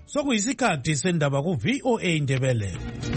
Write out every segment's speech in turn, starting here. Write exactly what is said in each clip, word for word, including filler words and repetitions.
Sokuyisikhathi sendaba ku V O A Ndebele.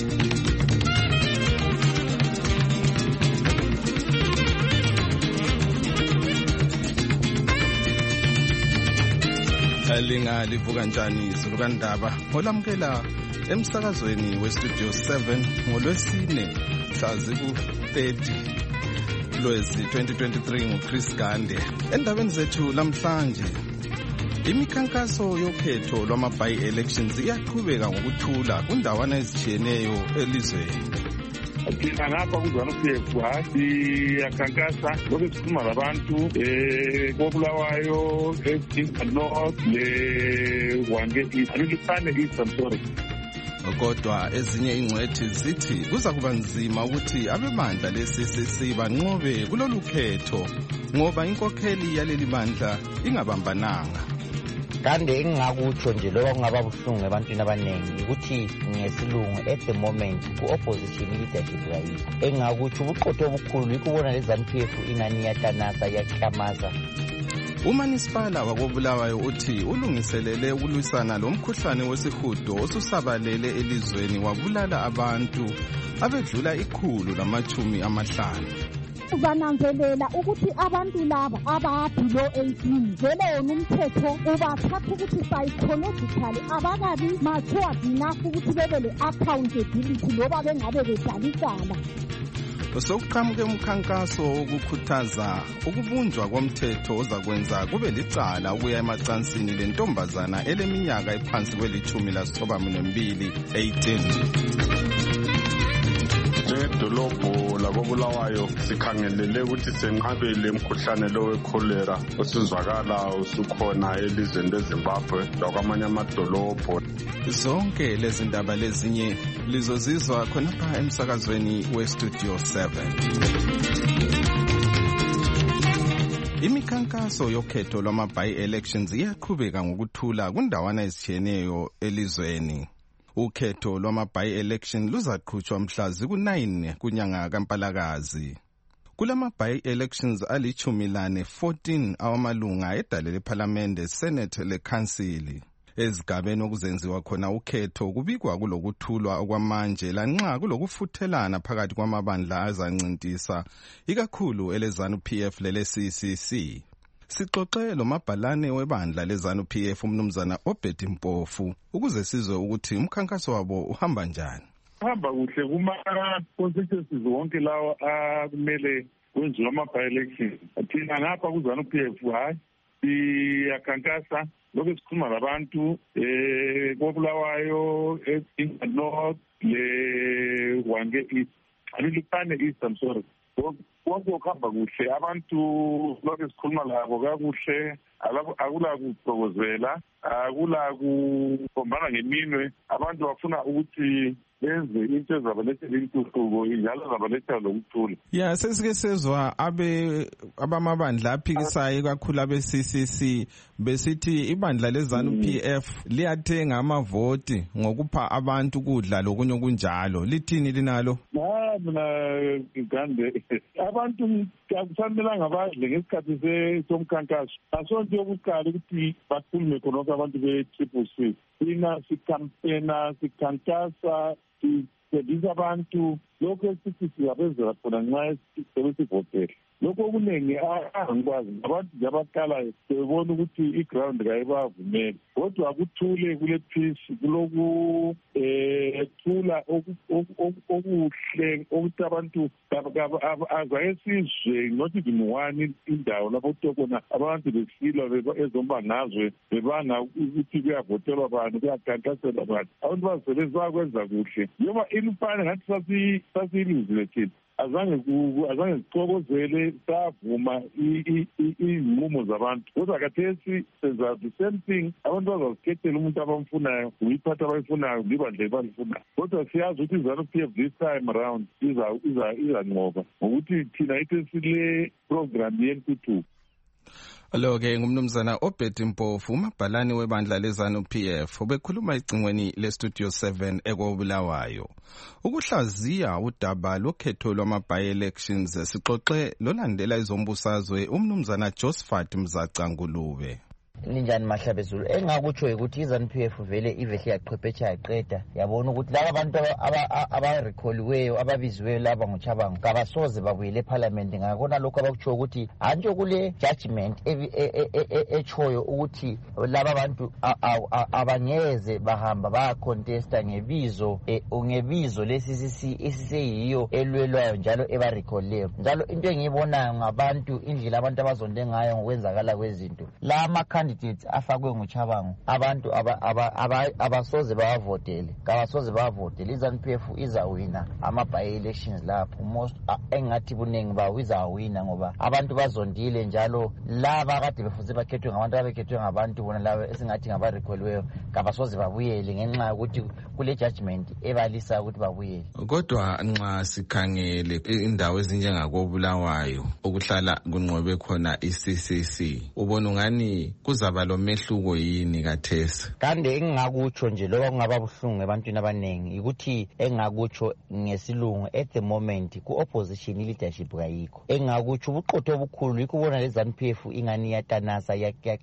Linga livuka njani izulu kandaba olamkela emsakazweni we Studio seven ngolwesine mhla ziku thirty Lwezi twenty twenty-three nguChris Gande. Endabeni zethu lamhlanje, imikhankaso yokhetho lwama-by elections iyaqhubeka ngokuthula kundawana ezitshiyeneyo elizweni. Thina ngapha kuZanu-P F siyakhankasa lokhu sikhuluma labantu um koBulawayo, eDinga North le-Hwange East, alulifane East, I'm sorry. Kodwa ezinye ingcwethi zithi kuza kuba nzima ukuthi abemandla le-C C C banqobe kulolu khetho ngoba inkokheli yaleli bandla ingabambananga. Kande engingakutsho nje loba kungaba buhlungu ebantwini abaningi ukuthi ngesilungu at the moment ku-opposition leadership kayikho. Engingakutsho ubuqotho obukhulu yikho ubona le-ZANU-P F ingani iyatanasa iyaklamaza. Umanisipala wakoBulawayo uthi ulungiselele ukulwisana lomkhuhlane wesihudo osusabalele elizweni wabulala abantu abedlula ikhulu lamachumi amahlanu. Uzananzelela ukuthi abantu laba ababelow eighteen vele wona umthetho ubathatha ukuthi psychologically abakabi matured enough ukuthi bebe le-accountability loba bengabe bedalisana. Sokuqhamuke umkhankaso wokukhuthaza ukubunjwa komthetho ozakwenza kube licala ukuya emacansini lentombazana eleminyaka ephansi kwelithumi lasithobambili eighteen. Edolobho lakoBulawayo sikhangelele ukuthi senqabele umkhuhlane lo wekholera osuzwakala usukhona elizweni leZimbabwe lakwamanye amadolobho. Zonke lezi ndaba lezinye lizozizwa khonapha emsakazweni we Studio seven. Imikhankaso yokhetho lwama-by elections iyaqhubeka ngokuthula kundawana ezitshiyeneyo elizweni. Ukhetho lwama-by election luzaqhutshwa mhla ziku nine kunyanga kaMpalakazi. Kulama-by elections alichumi lane fourteen awamalunga edale leParliament, Senate leCouncil. Ezigabeni okuzenziwa khona ukhetho kubikwa kulokuthulwa okwamanje lanxa kulokufuthelana phakathi kwamabandla azancintisa ikakhulu eleZANU-P F lele-C C C. Sixoxe lomabhalane webandla leZANU-P F umnumzana Obed Mpofu ukuze sizwe ukuthi umkhankaso wabo uhamba njani. Uhamba kuhle kuma-constituencies wonke lawa akumele kwenziwe ama-by elections. Thina ngapha kuZANU-P F hayi siyakhankasa lokhu sikhuluma labantu um koBulawayo, eDinga North le-Hwange East, alulifane East, I'm sorry. Konke kuhamba kuhle, abantu lokhu sikhuluma labo kakuhle, akula kuxokozela, akula kuphombana ngeminwe. Abantu bafuna ukuthi benze into ezabalethela intuthuko njalo zabalethela lokuthula. Ya sesike sezwa abe abamabandla aphikisayo kakhulu abe-C C C besithi ibandla leZANU-P F liyathenga amavoti ngokupha abantu kudla lokunye kunjalo. Lithini linalo? Na mina Gande, abantu akufanelanga badle ngesikhathi somkhankaso. Asonto yokuqala ukuthi bakhulume khonokho abantu be-Triple C. Thina sikampena sikhankasa sifundisa abantu lokho esithi siyabenzela khona nxa sebesivotela. Lokho okuningi angikwazi abantu nje abaqalayo sebebona ukuthi i-ground kayibavumeli, kodwa akuthule kule peace kuloku ethula okuhle ukuthi abantu azake sizwe not even one indawo lapho kuthiwa khona abantu besilwa ezombangazwe bebanga ukuthi kuyavotelwa abantu kuyakhankaselwa abantu. Abantu bazisebenzi bayakwenza kuhle njengoba ilifane ngathi sasiyilizile thina. Azange azange sixokozele savuma izinqumo zabantu, kodwa khathesi senza the same thing. Abantu bazazikhethela umuntu abamfunayo, uyiphatha abayifunayo libandla ebalifunayo. Kodwa siyazi ukuthi iZANU-P F this time around izanqoba ngokuthi thina ithi sile program yentuthuko. Lo-ke ngumnumzana Obed Mpofu umabhalane webandla leZANU-P F obekhuluma ecingweni le-Studio seven ekoBulawayo. Ukuhlaziya udaba lokhetho lwama-by elections sixoxe lolandela izombusazwe umnumzana Josephat Mzaca Ngulube. Ninjani Mahlabezulu engakutsho ukuthi iZANU-P F vele ivehle yaqhwephetsha yaqeda yabona ukuthi laba bantu abarekholiweyo ababiziweyo laba ngoChabangu kabasoze babuyele eParliament ngakona lokho abakutsho ukuthi antsho kule judgment echoyo ukuthi laba bantu abangeze bahamba ba contesta ngebizo ngebizo le-C C C esiseyiyo elwelwayo njalo ebarekholileyo njalo into engiyibonayo ngabantu indlela abantu abazonde ngayo ngokwenzakala kwezinto la ama-candidates afakwe nguChabangu abantu abasoze bawavotele kabasoze bawavotele iZANU-P F izawina ama-by-elections lapho most engathi buningi bawo izawina ngoba abantu bazondile njalo laba kade befuze bakhethwe ngabantu abekhethwe ngabantu bona laba esingathi ngabarekholiweyo kabasoze babuyele ngenxa yokuthi kule judgment ebalisa ukuthi babuyele. Kodwa nxa sikhangele indawo ezinjengakobulawayo okuhlala kunqobe khona i-C C C ubona ngani kuzaba lo mehluko yini kathesi? Kande engingakutsho nje loba kungaba buhlungu ebantwini abaningi ukuthi engingakutsho ngesilungu at the moment ku-opposition leadership kayikho. Engingakutsho ubuqotho obukhulu yikubona leZANU-P F ingani yatanasa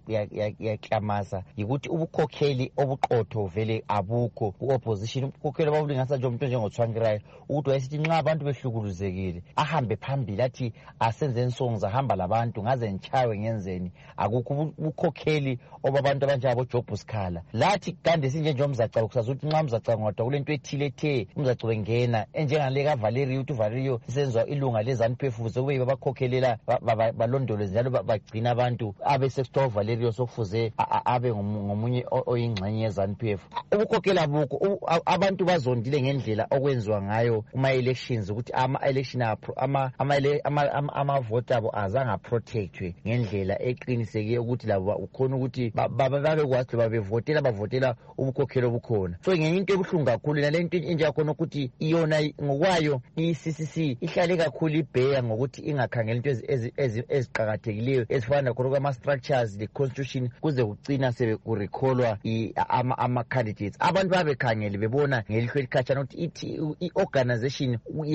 yaklamasa yikuthi ubukhokheli obuqotho vele abukho ku-opposition. Ubukhokheli babulingasa nje umuntu njengotshwangirayo ukuthi wayesithi nxa abantu behlukuluzekile ahambe phambili athi asenze nsongo ahamba labantu ngaze ntshawe ngenzeni akukho ubukhokheli obabantu abanjabo Job Sikhala lathi kande sinje nje umzaca ukusazi ukuthi nxa umzaca ngodwa kulento ethile ethe umzaca wengena enjengale ka Valerio uthi Valerio isenzwa ilunga leZANU-P F ukuze kube babakhokhelela balondoloze njalo bagcina abantu abe sector Valerio sokufuze abe ngomunye oyingxenye yeZANU-P F. Ubukhokhela buko abantu bazondile ngendlela okwenziwa ngayo kuma elections ukuthi ama election ama ama ama vote abo azanga protectwe ngendlela eqiniseke ukuthi labo ukhona ukuthi babe kwathi babevotela bavotela ubukhokhelo obukhona. So ngenye into ebuhlungu kakhulu nalento enje yakho ukuthi iyona ngokwayo i-C C C ihlale kakhulu ibheya ngokuthi ingakhangela into eziqhakathekileyo ezifana khona kwama structures the constitution kuze ugcina sebe kurecallwa ama ama candidates abantu babekhangele bebona ngelihlo elikhatshana ukuthi i-organization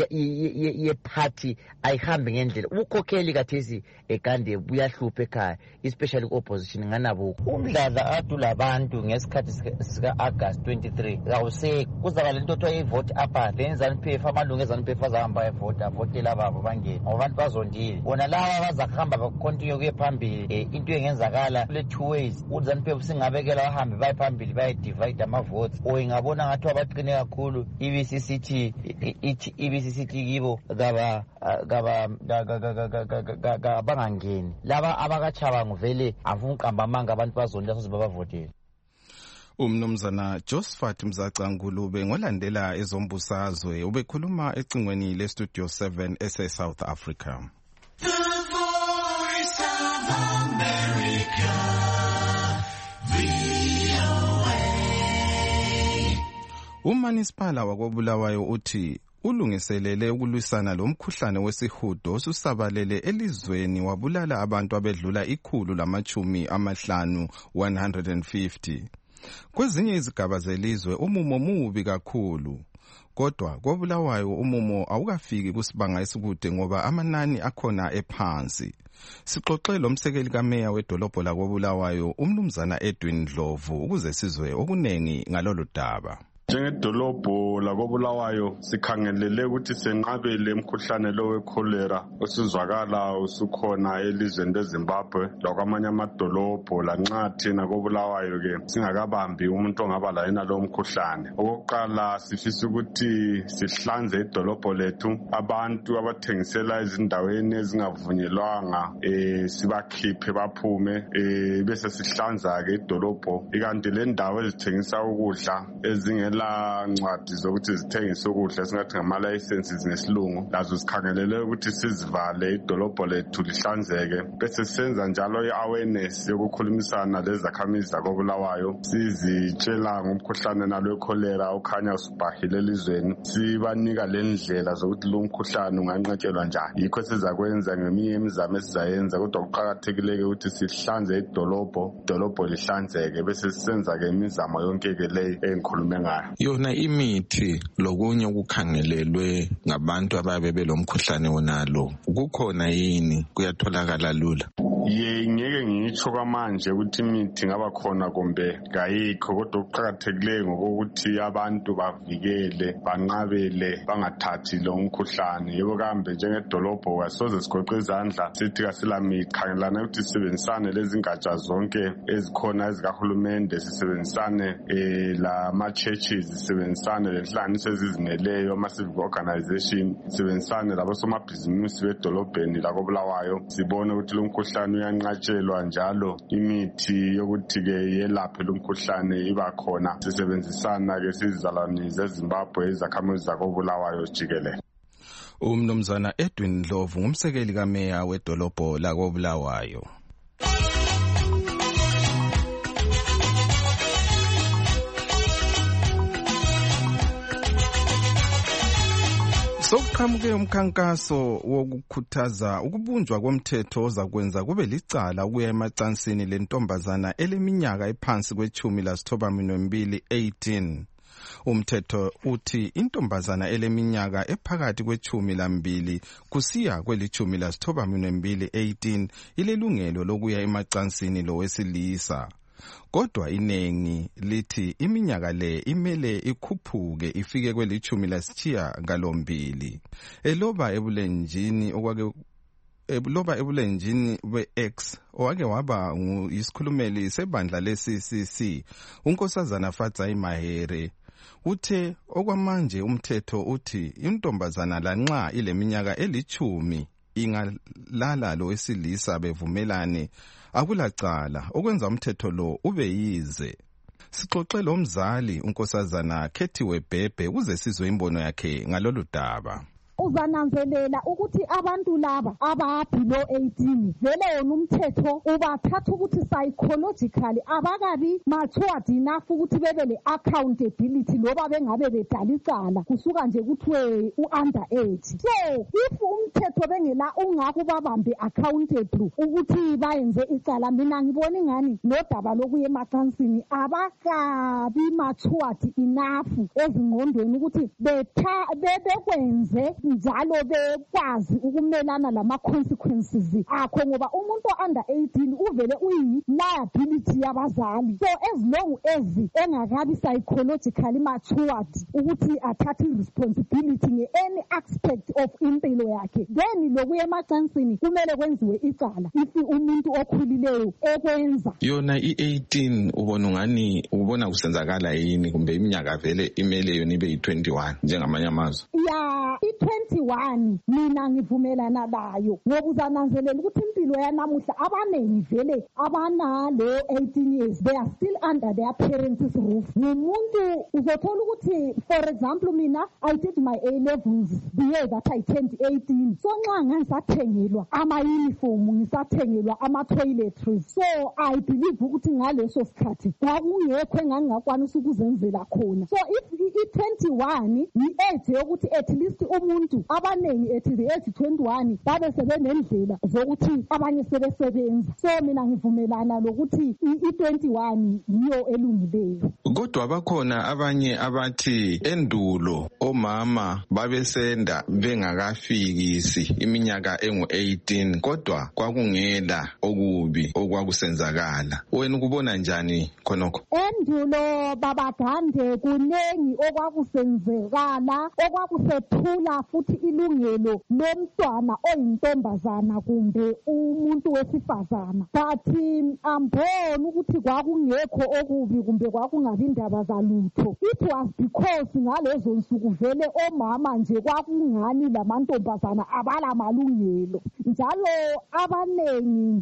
ye-party ayihambi ngendlela ubukhokheli kathesi ekande buyahlupha ekhaya especially ku-opposition nganabo umdladla adula abantu ngesikhathi sika-August twenty-three awuse kuzaba lento othiwa i-vote apart then iZANU-P F amalungu eZANU-P F azahamba evota avotela babo bangene ngoba abantu bazondile bona laba bazakuhamba bakontinue kuye phambili into engenzakala kule two ways iZANU-P F singabekela bahambe baye phambili baye divide ama-votes or ingabona ngathi abaqine kakhulu I B C C T ithi I B C C T kibo kaba kaba bangangeni laba abakaChabangu vele afuna uqamba amanga abantu bazondila soze babavotele. Umnumzana Josephat Mzaca Ngulube ngolandela ezombusazwe ubekhuluma ecingweni le Studio seven ese South Africa. The Voice of America. Umanisipala wakobulawayo uthi ulungiselele ukulwisana lomkhuhlane wesihudo osusabalele elizweni wabulala abantu abedlula ikhulu lamachumi amahlanu one hundred fifty. Kwezinye izigaba zelizwe umumo mubi kakhulu. Kodwa kobulawayo umumo awukafiki kusibanga esikude ngoba amanani akhona ephansi. Sixoxe lo msekeli kameya wedolobho la kobulawayo umnumzana Edwin Ndlovu ukuze sizwe okunengi ngalolu daba. Njengedolobho lakobulawayo sikhangelele ukuthi senqabele umkhuhlane lo wecholera osuzwakala usukhona elizweni leZimbabwe lakwamanye amadolobho lanxa thina kobulawayo ke singakabambi umuntu ongaba la yena lo mkhuhlane. Okokuqala sifisa ukuthi sihlanze idolobho lethu abantu abathengisela ezindaweni ezingavunyelwanga eh sibakhiphe baphume eh bese sihlanza ke idolobho ikanti le ndawo ezithengisa ukudla ezinge la ncwadi zokuthi zithengise ukudla esingathi ngama licenses ngesilungu lazo sikhangelele ukuthi sizivale idolobho lethu lihlanzeke bese senza njalo i-awareness yokukhulumisana lezakhamizi zakobulawayo sizitshela ngomkhuhlane nalo cholera okhanya usubhahile elizweni sibanika lendlela zokuthi lo mkhuhlane unganqatshelwa njani yikho sizakwenza ngeminye imizamo esizayenza kodwa kuqhakathekile ukuthi sihlanze idolobho idolobho lihlanzeke bese sisenza ke imizamo yonke ke le engikhulume ngayo. Yona imithi lokunye ukukhangelelwe ngabantu ababe belomkhuhlane wonalo kukhona yini kuyatholakala lula? ye ngeke ngitsho kwamanje ukuthi imithi ngaba khona kumbe kayikho, kodwa okuqakathekileyo ngokuthi abantu bavikele banqabele bangathathi lo mkhuhlane. Yebo kambe njengedolobho asoze sigoqe izandla sithi kasilamithi, khangelana ukuthi sisebenzisane lezi ngatsha zonke ezikhona ezikahulumende, sisebenzisane eh lama churches, sisebenzisane lenhlanganiso ezizimeleyo ama civic organization, sisebenzisane labosomabhizinisi bedolobheni lakoBulawayo, sibone ukuthi lo mkhuhlane uyanqatshelwa njalo imithi yokuthi ke yelaphe lo mkhuhlane iba khona. Sisebenzisana ke sizizalwane zeZimbabwe, izakhamuzi zakoBulawayo jikelele. Umnumzana Edwin Ndlovu ngumsekeli kameya wedolobho lakoBulawayo. Sokuqhamuke umkhankaso wokukhuthaza ukubunjwa komthetho ozakwenza kube licala ukuya emacansini lentombazana eleminyaka ephansi kwechumi lasithoba mbili eighteen. Umthetho uthi intombazana eleminyaka ephakathi kwechumi lambili kusiya kwelichumi lasithoba mbili eighteen ilelungelo lokuya emacansini lowesilisa. Kodwa inengi lithi iminyaka le imele ikhuphuke ifike kwelichumi lasitshiya ngalombili. Eloba ebulenjini okwake ebuloba ebulenjini we-X owake waba nguyisikhulumeli sebandla le-C C C, unkosazana Fatsai Mahere uthe okwamanje umthetho uthi intombazana lanxa ileminyaka elichumi ingalala lo wesilisa bevumelane akulacala okwenza umthetho lo ube yize. Sixoxe lo mzali unkosazana Khethiwe Bhebhe ukuze sizwe imbono yakhe ngalolu daba. Uzananzelela ukuthi abantu laba ababelow eighteen vele wona umthetho ubathatha ukuthi psychologically abakabi matured enough ukuthi bebe le accountability loba bengabe bedala icala kusuka nje kuthiwe u-under age. So if umthetho bengela ungakho babambe accountable ukuthi bayenze icala, mina ngibona ingani nodaba lokuya emacansini abakabi matured enough ezingqondweni ukuthi bekwenze njalo bekwazi ukumelana lama consequences akho, ngoba umuntu under eighteen uvele uyi liability yabazali. So as long as engakabi psychologically matured ukuthi athathe responsibility nge any aspect of impilo yakhe, then lokuya emacansini kumele kwenziwe icala if umuntu okhulileyo ekwenza. Yona i eighteen ubona ngani ubona kusenzakala yini kumbe iminyaka vele imele yona ibe yi twenty-one njengamanye amazwe? Ya i twenty-one mina ngivumelana layo ngoba uzananzelela ukuthi impilo yanamuhla abanengi vele abanalo eighteen years they are still under their parents' roof. Ngumuntu uzothola ukuthi for example mina I did my A levels the year that I turned eighteen. So nxa ngisathengelwa ama uniform, ngisathengelwa ama toiletries, so I believe ukuthi ngaleso sikhathi kwakungekho engangakwanisa ukuzenzela khona. So if i twenty-one yi age yokuthi at least umuntu abanengi ethi the age twenty-one babe sebenendlela zokuthi abanye sebesebenza. So mina ngivumelana lokuthi i twenty-one yiyo elungileyo. Kodwa bakhona abanye abathi endulo omama babesenda bengakafikisi iminyaka engu eighteen kodwa kwakungela okubi okwakusenzakala. Wena ukubona njani khonokho? Endulo babagande kunengi okwakusenzekala okwakusethula futhi ilungelo lomntwana oyintombazana kumbe umuntu wesifazana. But ambona ukuthi kwakungekho okubi kumbe kwakungabi indaba zalutho. It was because ngalezo nsuku vele omama nje kwakungani lamantombazana abala malungelo, njalo abanengi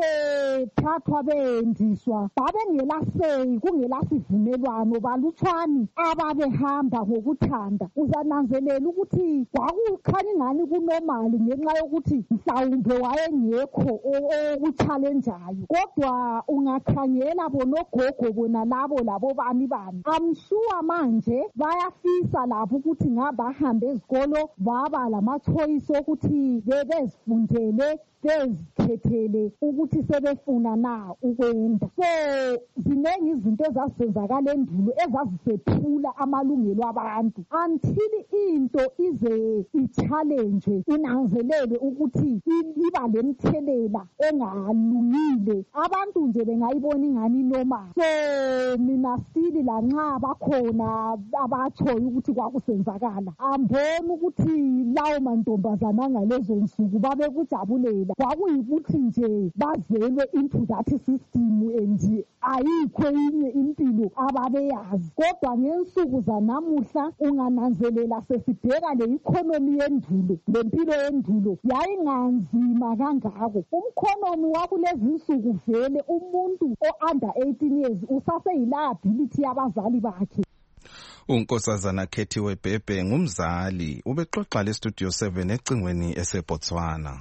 babethathwa bendiswa babengelasei kungelasivumelwano balutshwani ababehamba ngokuthanda. Uzananzelela ukuthi kwakukhanya ingani kunormali ngenxa yokuthi mhlawumbe wayengekho okuchallengeayo, kodwa ungakhangela bonogogo bona labo labo bani bani I'm sure manje bayafisa lapho ukuthi ngabahambe ezikolo baba lama choice ukuthi bebezifundele bezikhethele ukuthi sebefuna na ukwenda. So ziningi izinto ezazisenzakala endulo ezazisephula amalungelo abantu until into ize i-challenge inanzelele ukuthi iba lemthelela engalungile abantu nje bengayibona ingani noma. So mina still lanxa bakhona abatshoyo ukuthi kwakusenzakala ambona ukuthi lawo mantombazana ngalezo nsuku babekujabulela kwakuyikuthi nje bazelwe into that system and ayikho enye impilo ababeyazi. Kodwa ngensuku zanamuhla ungananzelela sesibheka le economy yendulo lempilo yendulo yayinganzima kangako. Umkhonomi wakulezi nsuku vele umuntu o-under eighteen years usaseyiliability yabazali bakhe. uNkosazana Khethiwe Bhebhe ngumzali ubexoxa le Studio seven ecingweni eseBotswana.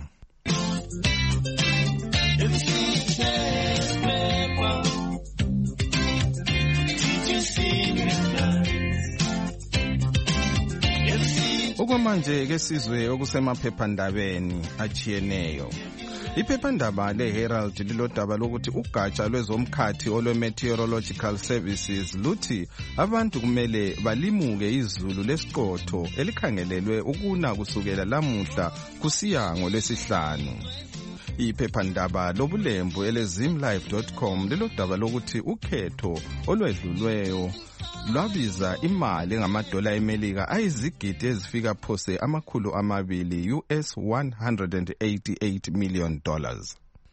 Okwamanje ke sizwe okusemaphephandabeni achiyeneyo. Iphephandaba leHerald lilodaba lokuthi ugatsha lwezomkhathi olwe-Meteorological Services luthi abantu kumele balimuke izulu lesiqotho elikhangelelwe ukuna kusukela lamuhla kusiya ngolwesihlanu. Iphephandaba lobulembu elezimlive dot com lilodaba lokuthi ukhetho olwedlulweyo lwabiza imali ngamadola eMelika ayizigidi ezifika phose amakhulu amabili U S one hundred eighty-eight million dollars.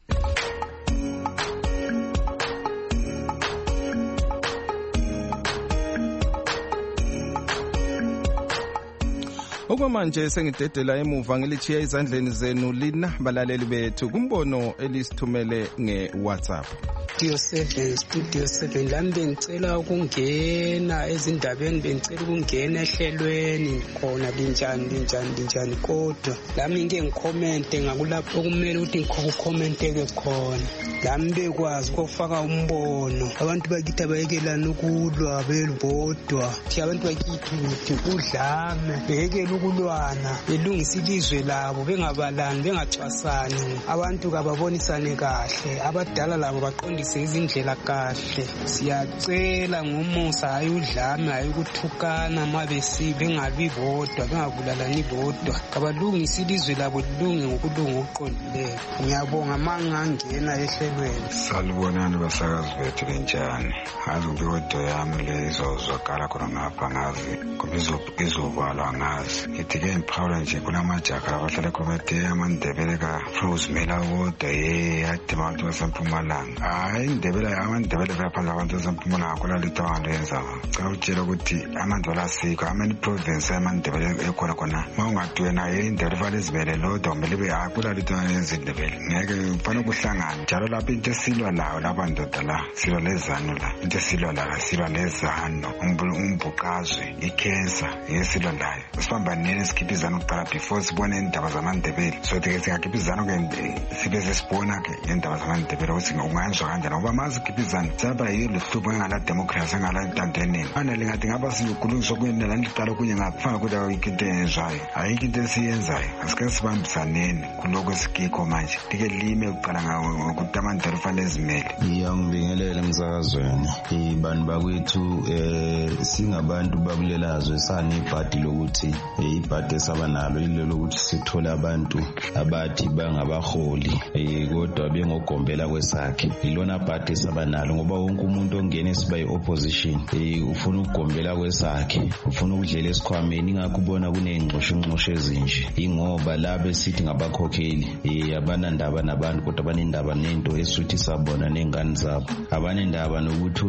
Okwamanje sengidedela emuva ngilithiya izandleni zenu lina balaleli bethu kumbono elisithumele nge-WhatsApp. Studio seven, Studio seven, lami bengicela ukungena ezindabeni, bengicela ukungena ehlelweni khona linjani linjani linjani kodwa lami ngeke ngicommente ngakulapho okumele ukuthi ngikhomenteke khona. Lami bekwazi ukufaka umbono abantu bakithi abayekelana ukulwa belibodwa thi abantu bakithi udlame behekela ukulwana belungisa ilizwe labo bengabalani bengacwasani abantu kababonisane kahle abadala labo baqondisa izindlela kahle. Siyacela ngomusa hayi udlame hayi ukuthukana mabesi bengabi bodwa bengabulalani bodwa kabalungisa ilizwe labo lilunge ngokulunga okuqondileyo. Ngiyabonga mangangena ehlelweni. Salubonani basakazi bethu lenjani hazi ngibodwa yami lezo zwakala khona ngapha ngazi kubizo izobalwa ngazi ngithi ke empower nje kunamajaka abahlala komete amandebele ka Froze Mela wodwa ye yathi abantu basempumalanga hayi indebele amandebele bayaphandla abantu basempumalanga akula litawando yenza cha utshela ukuthi amandola asikho amani province amandebele ekhona khona mawungadwena ye indebele vale zibele lodwa kumele be akula litawando yenza indebele ngeke ufana ukuhlangana njalo lapho into silwa lawo labandoda la silwa lezano la into silwa la silwa lezano umbhuqazwe icancer yesilwa layo sibambanene sikhipizana ukuqala before sibone indaba zamandebele so ke singakhipizana ke sibe sesibona ke indaba zamandebele ukuthi ungayenza kanjani ngoba mazi khiphizana saba yilo hlubo ngala democracy ngala ntandeni ana lingathi ngaba siyokhulungiswa kuyena la liqala kunye ngakufana kodwa into enzayo ayikho into esiyenzayo asike sibambisaneni kuloko esikikho manje dike lime uqala ngawo ukuthi amandebele fanele zimele. Ngiyangibingelela emsakazweni ibani bakwethu eh singabantu babulelazwe sane ibhadi lokuthi ibhadi esabanalo ilelo lokuthi sithola abantu abathi bangabaholi eh kodwa bengogombela kwesakhe ilona bhadi esabanalo ngoba wonke umuntu ongena esiba iopposition eh ufuna ukugombela kwesakhe ufuna ukudlela esikhwameni ngakubona kunengqosho ingqosho ezinje ingoba labe sithi ngabakhokheli eh abana ndaba nabantu kodwa abanendaba nento esuthi sabona nengane zabo abanendaba nokuthi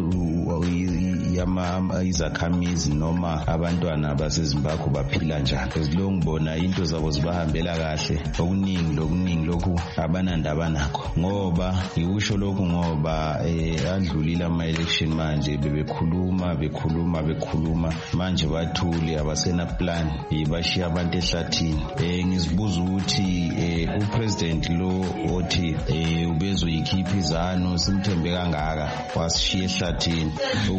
yama izakhamizi noma abantwana baseZimbabwe baphila njani ezilongo ngibona into zabo zibahambela kahle okuningi lokuningi lokhu abanandaba nakho ngoba ngikusho lokhu ngoba eh adlulile ama election manje bebekhuluma bekhuluma bekhuluma manje bathule abasena plan ibashiya abantu ehlathini eh ngizibuza ukuthi eh upresident lo othi eh ubezo yikhipha izano simthembe kangaka wasishiya ehlathini ukuthi ngempela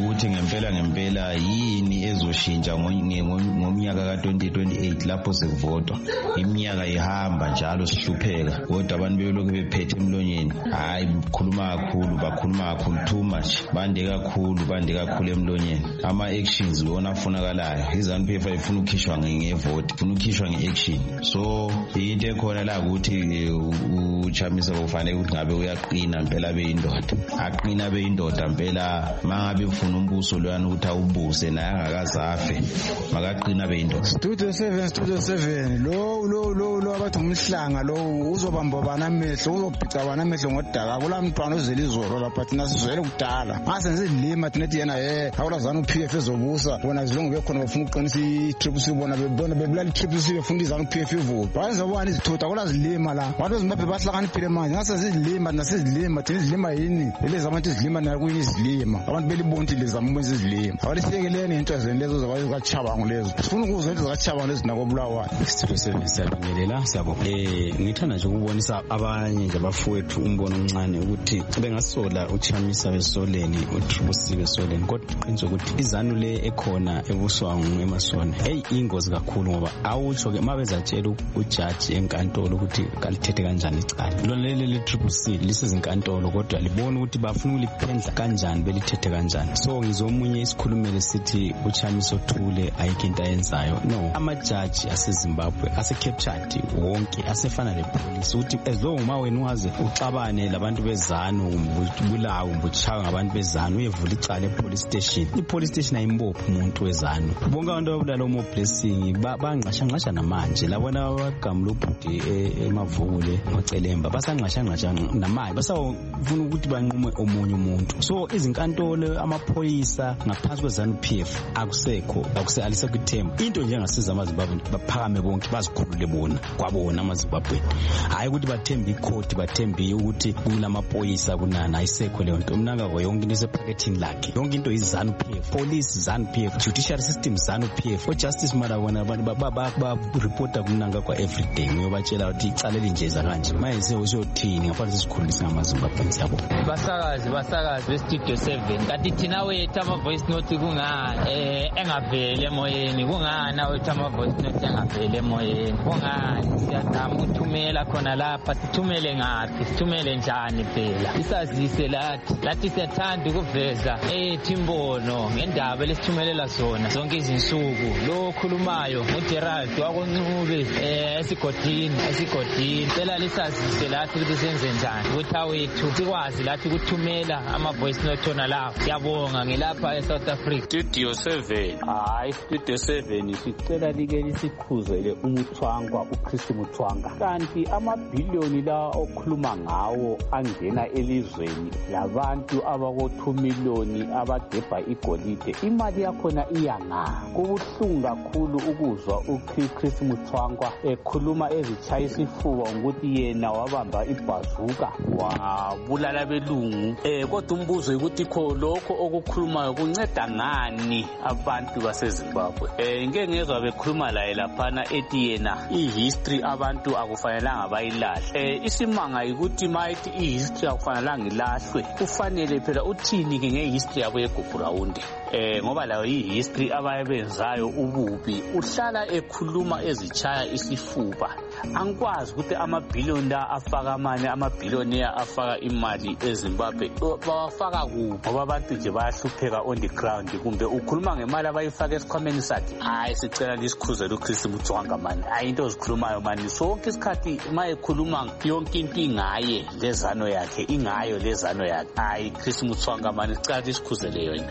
ngempela ngempela yini ezoshintsha ngomnyaka ka twenty twenty-eight lapho sekuvotwa. Iminyaka ihamba njalo sihlupheka kodwa abantu belokhu bephethe emlonyeni. Hayi khuluma kakhulu bakhuluma kakhulu too much. Bande kakhulu bande kakhulu emlonyeni. Ama actions wona afunakalayo. iZANU P F ifuna ukukhishwa ngevote, ifuna ukukhishwa ngeaction. So into ekhona la ukuthi uChamisa kufanele ukuthi ngabe uyaqina impela beyindoda. Aqina beyindoda impela mangabe ufuna umbuso loyana ukuthi awubuse naye angakazafe. Makaqina beyindoda. Studio seven Studio seven lo lo lo lo abathi umhlanga lo uzobamba bana amehlo uzobhica bana amehlo ngodaka kulamntwana ozela izolo lapha thina sizwele kudala. Masenze ilima thina ethi yena eh awula ZANU P F ezobusa bona zilongo bekhona bafuna uqinisa i-triple C bona bebona bebulala i-triple C befuna iZANU P F ivote. Bazobona izithutha kula zilima la. Abantu ezimbabhe bahlakaniphile manje ngasezilima nasezilima thina izilima yini eleza abantu izilima na kuyini izilima abantu belibonti lezamwenza izilima abalisekelene into ezenlezo zakwazi kaChabango lezo sifuna ukuzwa into zakaChabango lezi nakobulawayo. Studio seven siyabingelela siyabonga. Eh ngithanda nje ukubonisa abanye nje abafowethu umbono omncane ukuthi bengasola uChamisa besoleni uTriple C besoleni kodwa qiniso ukuthi iZANU le ekhona ebuswa nguEmmerson hey ingozi kakhulu ngoba awutsho ke mabezatshela uJudge enkantolo ukuthi kalithethe kanjani icala lona leli leTriple C lisezinkantolo kodwa libona ukuthi bafuna ukuliphendla kanjani belithethe kanjani. So ngizomunye isikhulumele sithi uChamisa othule ayikho into ayenzayo. No, amajaji aseZimbabwe ase-captured wonke asefana lepolice ukuthi as long uma wena ungaze uxabane labantu beZANU umbulawo umbuchawa ngabantu beZANU uyevula icala epolice station. ipolice station ayimbophi umuntu weZANU. Bonke abantu abulala uMo Blessing banqasha nqasha namanje labona abagamula ubhuti emavukule ngocelemba basanqasha nqasha namanje basafuna ukuthi banqume omunye umuntu. So izinkantolo amaphoyisa ngaphansi kweZANU P F akusekho akuse alisekithemba into nje ngasiza amaZimbabwe baphakame bonke bazikhulule bona kwabona amaZimbabwe hayi ukuthi bathembe icourt bathembe ukuthi kunamaphoyisa kunana ayisekho leyo nto. Mnanga yonke into isephakethini lakhe yonke into iZANU P F police ZANU P F judiciary system ZANU P F justice mara bona abantu ba reporta kunanga kwa everyday uyobatshela ukuthi icala linjeza kanje manje seyothini ngafanele sikhululise ngamaZimbabwe siyabo. Basakazi basakazi beStudio seven kanti thina wethu ama voice note kunga eh engavele emoyeni kungana wethu ama voice note engavele emoyeni kungani siyadama ukuthumela khona lapha sithumele ngaphi sithumele njani phela isazise lathi lathi siyathanda ukuveza ethi imbono ngendaba lesithumelela zona zonke izinsuku lo khulumayo uGerald wakoncube eh esigodini esigodini phela lisazise lathi ukuthi senze njani ukuthi awethu sikwazi lathi ukuthumela ama voice note ona lapha. Siyabonga ngelapha eSouth Africa. Studio seven hayi Studio seven sicela like lisikhuzele uMuthwangwa uChris Muthwanga kanti amabhiliyoni la okhuluma ngawo angena elizweni labantu abako two million abadebha igolide imali yakhona iyanga. Kubuhlungu kakhulu ukuzwa uChris Muthwangwa ekhuluma ezichayisa ifuba ukuthi yena wabamba ibhazuka wabulala belungu eh kodwa umbuzo ukuthi kho lokho okukhulumayo kunceda ngani abantu baseZimbabwe. Eh ngeke ngezwe bekhuluma laye laphana ethi yena ihistory abantu akufanelanga bayilahle. Eh isimanga ukuthi mayithi ihistory akufanelanga ilahlwe kufanele phela uthini ke ngehistory yabo yeGuburawundi eh ngoba layo ihistory abayenzayo ububi uhlala ekhuluma ezichaya isifuba. Angikwazi ukuthi amabhiliyoni la afaka amane amabhiliyoni afaka imali eZimbabwe bawafaka kuphi ngoba abantu nje bayahlupheka on the ground kumbe ukhuluma ngemali abayifaka esikhwameni sakhe. Hayi sicela lisikhuzele uChris Muthwanga mani hayi into ozikhulumayo mani sonke isikhathi mayekhuluma yonke into ingaye lezano yakhe ingayo lezano yakhe. Hayi Chris Muthwanga mani sicela lisikhuzele yona.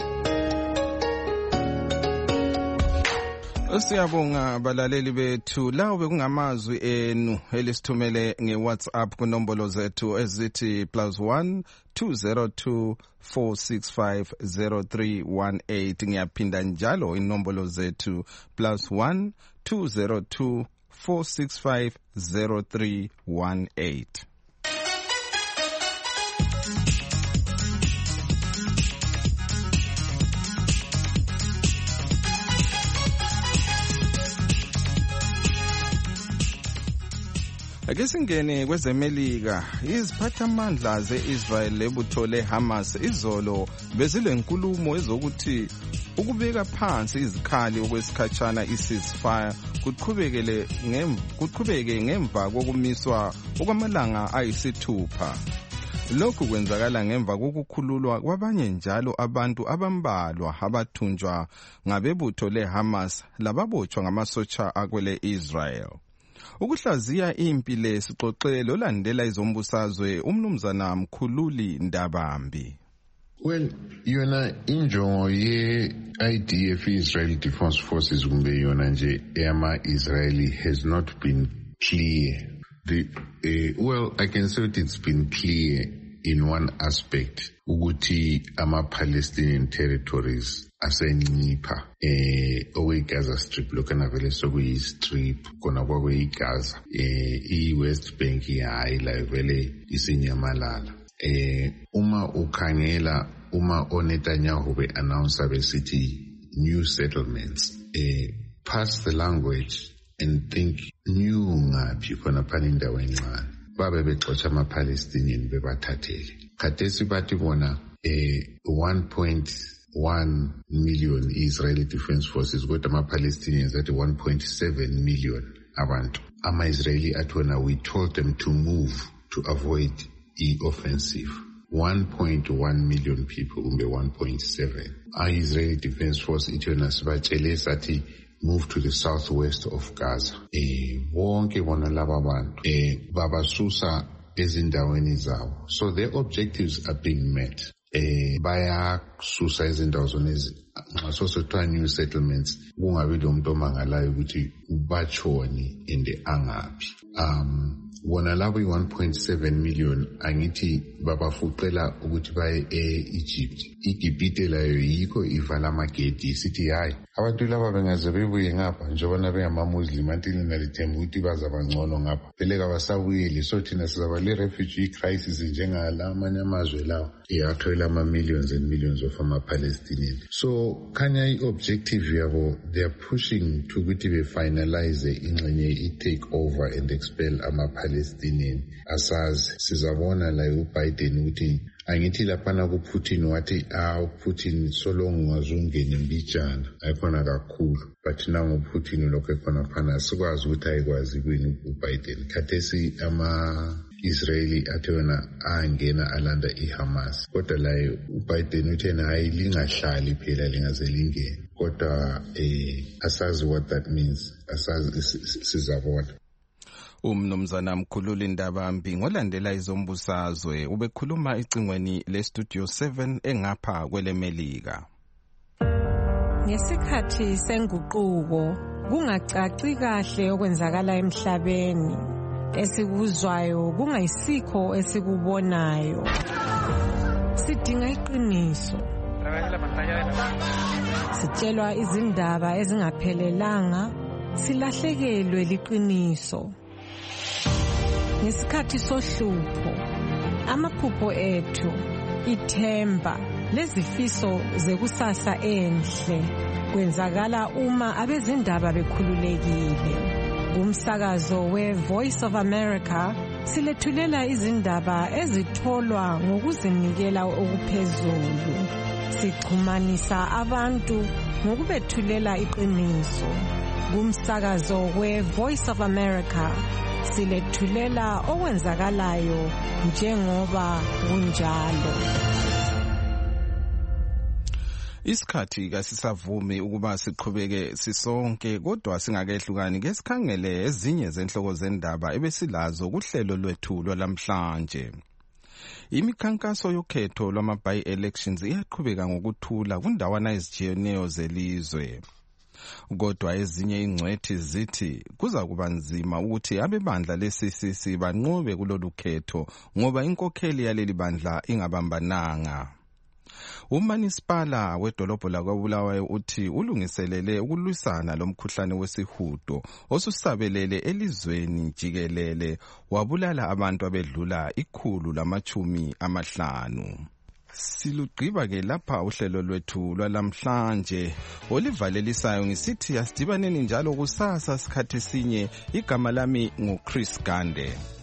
Siyabonga abalaleli bethu lawo bekungamazwi enu elisithumele ngeWhatsApp kunombolo zethu ezithi plus one two zero two four six five zero three one eight. Ngiyaphinda njalo inombolo zethu plus one two zero two four six five zero three one eight. Ake singene kwezemelika. Iziphathamandla ze-Israel lebutho le-Hamas izolo bezilenkulumo ezokuthi ukubeka phansi izikhali okwesikhatshana i-ceasefire kuqhubekele ngemva kuqhubeke ngemva kokumiswa okwamalanga ayisithupha. Lokhu kwenzakala ngemva kokukhululwa kwabanye njalo abantu abambalwa abathunjwa ngabebutho le-Hamas lababotshwa ngamasotsha akwele Israel. Ukuhlaziya impi le sixoxele olandela izombusazwe umnumzana Mkhululi Ndabambi. Well, yona injongo ye-I D F, Israel Defense Forces, kumbe yona nje ema Israeli has not been clear. The uh, well, I can say that it's been clear in one aspect, ukuthi ama-Palestinian territories asencipha eh okwe-Gaza Strip, lokana vele sokuyi-strip kona kwakwe-Gaza, eh i-West Bank hayi la vele isinyamalala. Eh uma ukhangela uma oNetanyahu be-announce besithi new settlements, eh pass the language and think new ngaphi khona phana indawo encane, babe bexotsha ama-Palestinian bebathathele. Khathesi bathi bona eh one point one million Israeli Defense Forces, kodwa ama-Palestinians at one point seven million abantu. Ama-Israeli athona, we told them to move to avoid e-offensive. one point one million people kumbe one point seven. A-Israeli Defense Force ithona sibatshele sathi move to the southwest of Gaza. Eh bonke bona laba bantu eh babasusa ezindaweni zawo. So their objectives are being met. Eh baya susa izindawo zonezi ngaso sothiwa new settlements, kungabi lo muntu omangalayo ukuthi ubachoni ende angaphi. Um wona labo i-one point seven million angithi babafuqela ukuthi baye e-Egypt. iGibhite layo yikho ivala amagedi sithi hayi abantu laba bengaze bebuye ngapha njengobana bengama-Muslim antini nalithemba ukuthi bazaba ngcono ngapha, vele kabasabuyeli. So thina sizaba le-refugee crisis njengala amanye amazwe lawo athola ama-millions and millions of ama-Palestinian. So khanya i-objective yabo, they are pushing to ukuthi be-finalize ingxenye i-take over and expel ama-Palestinian. Asazi sizabona la uBiden ukuthi angithi laphana kuPutin wathi ah uPutin solongo ngazungene mbijana ayikhona kakhulu, but now uPutin lokho ekhona phana sikwazi ukuthi ayikwazi kwini uBiden. Khathesi ama Israeli athona angena alanda iHamas, kodwa la uBiden uthena hayi lingahlali phela lingaze lingene, kodwa eh asazi what that means, asazi sizabona. Umnumzana Mkhululi Ndabambi ngolandela izombusazwe ubekhuluma icingweni le-Studio seven engapha kwelemelika. Ngesikhathi senguquko kungacaci kahle okwenzakala emhlabeni, esikuzwayo kungayisikho esikubonayo. Sidinga iqiniso. Sitshelwa izindaba ezingaphelelanga, silahlekelwe liqiniso. Ngesikhathi sohlupho, amaphupho ethu, ithemba lezifiso zekusasa enhle kwenzakala uma abezindaba bekhululekile. Umsakazo we-Voice of America silethulela izindaba ezitholwa ngokuzinikela okuphezulu. Sixhumanisa abantu ngokubethulela iqiniso. Kumsakazo we-Voice of America silethulela okwenzakalayo njengoba kunjalo. Isikhathi kasisavumi ukuba siqhubeke sisonke, kodwa singakehlukani ke sikhangele ezinye zenhloko zendaba ebesilazo kuhlelo lwethu lwalamhlanje. Imikhankaso yokhetho lwama-by-elections iyaqhubeka ngokuthula kundawana ezitshiyeneyo zelizwe. Kodwa ezinye ingcwethi zithi kuza kuba nzima ukuthi abebandla le-C C C banqobe kulolu khetho ngoba inkokheli yaleli bandla ingabambananga. Umanisipala wedolobho laKwaBulawayo uthi ulungiselele ukulwisana lomkhuhlane wesihudo osusabelele elizweni jikelele wabulala abantu abedlula ikhulu lamachumi amahlanu. silugqiba ke lapha uhlelo lwethu lwalamhlanje olivalelisayo ngisithi asidibaneni njalo kusasa sikhathi sinye. Igama lami nguChris Gande.